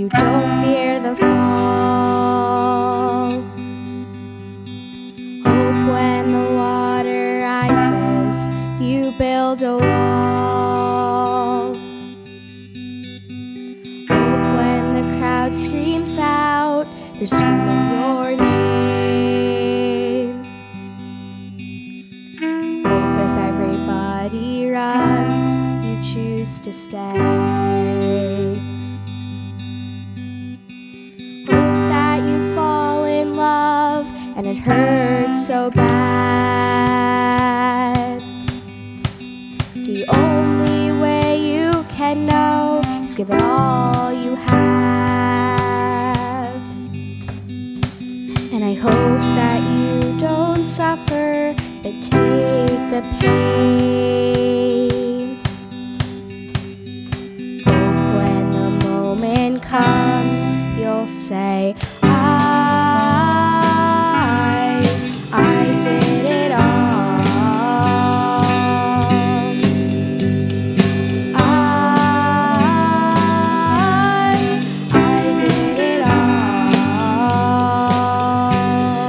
you don't fear the fall. Hope when the water rises, you build a wall. Hope when the crowd screams out, they're screaming your name. Hope if everybody runs, you choose to stay. Hope that you fall in love and it hurts so bad. The only way you can know is give it all you have. And I hope that you don't suffer, but take the pain. Hope when the moment comes, you'll say, I did it all. I did it all.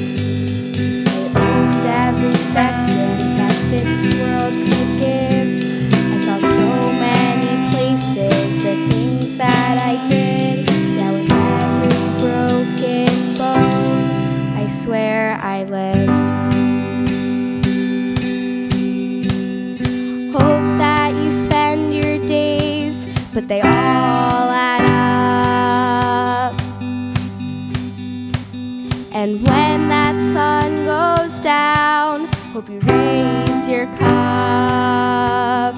I owned every second that this world could give. I saw so many places, the things that I did. Yeah, with every broken bone, I swear I lived. Hope that you spend your days, but they all add up. And when that sun goes down, hope you raise your cup.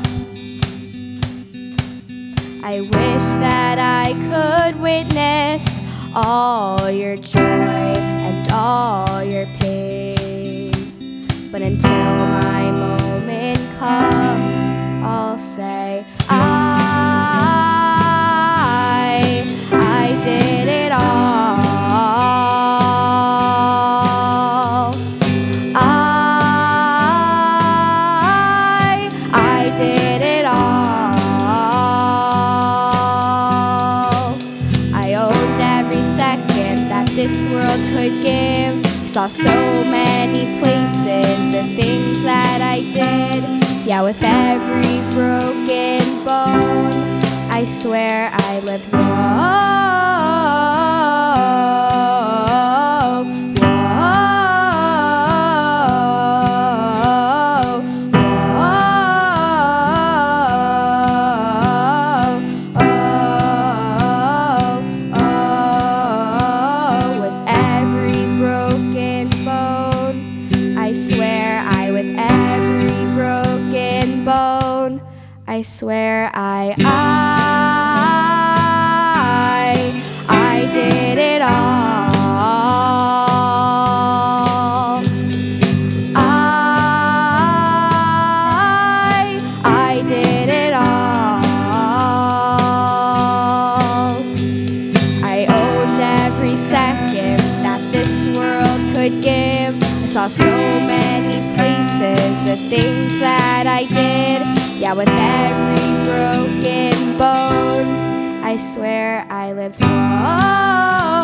I wish that I could witness all your joy and all your pain. But until my moment comes, I'll say, I did it all. I did it all. I owned every second that this world could give. Saw so many places, the things that I did. Yeah, with every broken bone, I swear I lived. Whoa. I swear I did it all. I did it all. I owned every second that this world could give. I saw so many places, the things that I did. Yeah, with every broken bone, I swear I lived.